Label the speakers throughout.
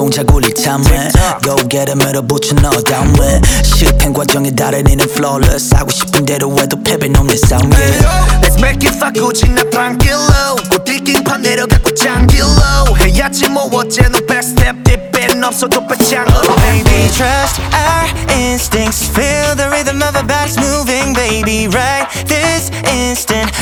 Speaker 1: 혼자 굴릴 탐에 Go get it 밀어붙여 너다운 왜 실패 과정에 달인이는 flawless 하고 싶은 대로 해도 패배는 없는 싸움
Speaker 2: Let's make it fuck 굳이 나 tranquilo 꽃길판 내려가고 장길로 해야지 뭐 어째 너 backstep 뒷배는 없어도 배짱으로
Speaker 3: Baby trust our instincts feel the rhythm of our bodies moving baby right this instant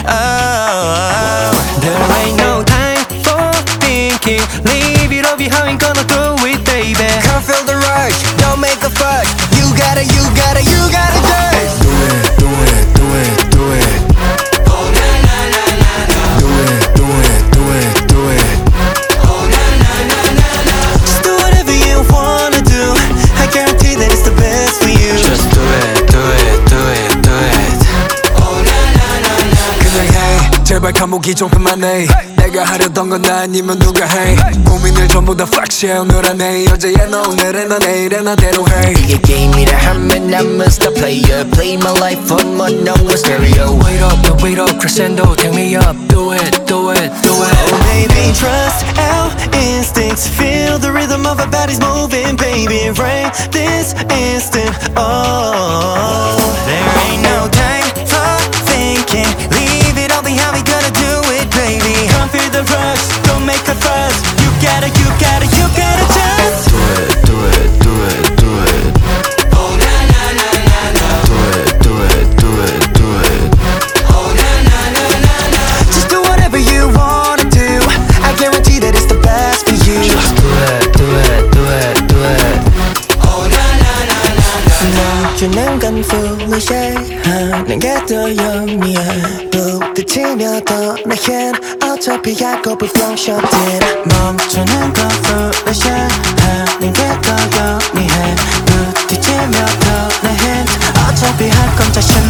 Speaker 3: oh there ain't no time for thinking leave it all behind gonna do it baby
Speaker 2: Can't feel the rush don't make a fuss you gotta do it
Speaker 4: Do it, do it, do it, do it
Speaker 3: oh na na na na na
Speaker 4: Do it, do it, do it, do it
Speaker 3: oh na na na na na just do whatever you wanna do I guarantee that it's the best for you
Speaker 4: Just do it, do it, do it, do it
Speaker 3: oh na na na na
Speaker 4: 그냥 해 제발 감옥이 좀 그만해 내가 하려던 건 나 아니면 누가 해 고민을 전부 다 fuck shit 오늘 안해 어제야 너 오늘은 너 내일은 나대로 해
Speaker 1: 이게 게임이라 하면 I'm a star player Play my life on my number stereo
Speaker 4: Wait up, crescendo, take me up Do it, do it, do it
Speaker 3: Oh baby, trust our instincts feel the rhythm of our bodies moving baby, right this instant oh there ain't no time for thinking leave it all behind we gotta do it baby can't feel the rush don't make a fuss you gotta just
Speaker 4: Do it, do it, do it, do it
Speaker 3: oh na na na na na
Speaker 4: Do it, do it, do it, do it
Speaker 3: oh na na na na na just do whatever you wanna do I guarantee that it's the best for you
Speaker 4: Just do it, do it, do it, do it
Speaker 3: oh na na na na na 멈추는 건 foolish 하는 게 더 영리해 부딪히며 떠나긴 어차피 약곱을 flowshot인 멈추는 건 foolish 하는 게 더 영리해 부딪히며 떠나긴 어차피 할 건 자신